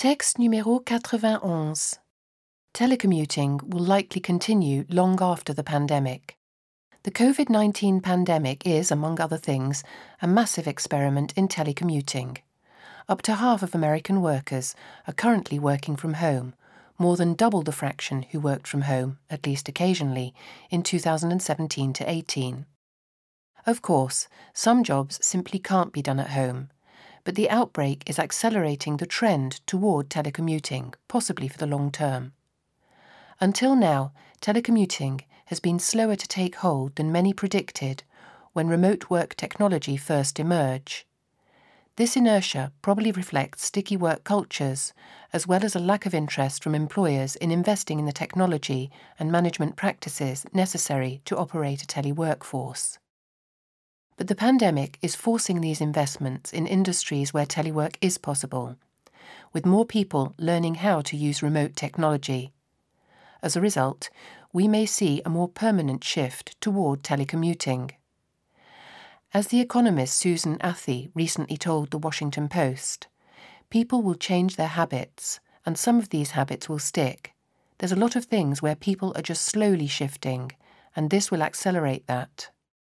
Texte numéro 91. Telecommuting will likely continue long after the pandemic. The COVID-19 pandemic is, among other things, a massive experiment in telecommuting. Up to half of American workers are currently working from home, more than double the fraction who worked from home, at least occasionally, in 2017 to 18. Of course, some jobs simply can't be done at home, but the outbreak is accelerating the trend toward telecommuting, possibly for the long term. Until now, telecommuting has been slower to take hold than many predicted when remote work technology first emerged. This inertia probably reflects sticky work cultures, as well as a lack of interest from employers in investing in the technology and management practices necessary to operate a teleworkforce. But the pandemic is forcing these investments in industries where telework is possible, with more people learning how to use remote technology. As a result, we may see a more permanent shift toward telecommuting. As the economist Susan Athey recently told The Washington Post, people will change their habits, and some of these habits will stick. There's a lot of things where people are just slowly shifting, and this will accelerate that.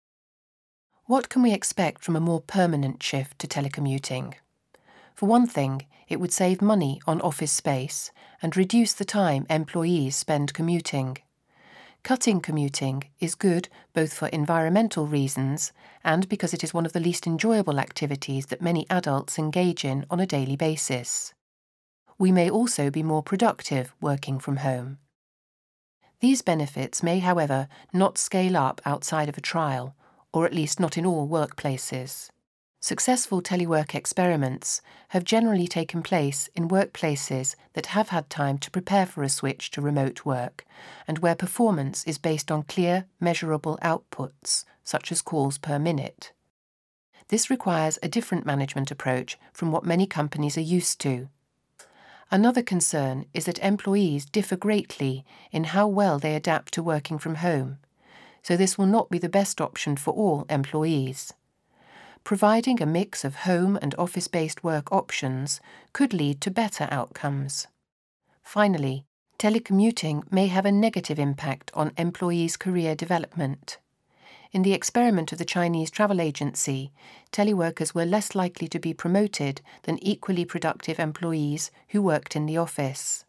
What can we expect from a more permanent shift to telecommuting? For one thing, it would save money on office space and reduce the time employees spend commuting. Cutting commuting is good both for environmental reasons and because it is one of the least enjoyable activities that many adults engage in on a daily basis. We may also be more productive working from home. These benefits may, however, not scale up outside of a trial, or at least not in all workplaces. Successful telework experiments have generally taken place in workplaces that have had time to prepare for a switch to remote work and where performance is based on clear, measurable outputs, such as calls per minute. This requires a different management approach from what many companies are used to. Another concern is that employees differ greatly in how well they adapt to working from home, so this will not be the best option for all employees. Providing a mix of home and office-based work options could lead to better outcomes. Finally, telecommuting may have a negative impact on employees' career development. In the experiment of the Chinese travel agency, teleworkers were less likely to be promoted than equally productive employees who worked in the office.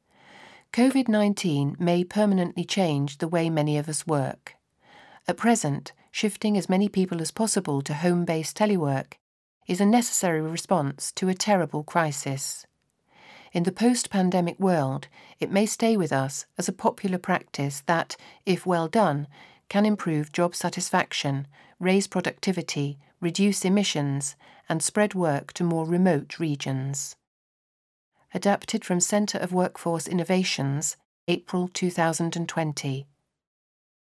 COVID-19 may permanently change the way many of us work. At present, shifting as many people as possible to home-based telework is a necessary response to a terrible crisis. In the post-pandemic world, it may stay with us as a popular practice that, if well done, can improve job satisfaction, raise productivity, reduce emissions, and spread work to more remote regions. Adapted from Centre of Workforce Innovations, April 2020.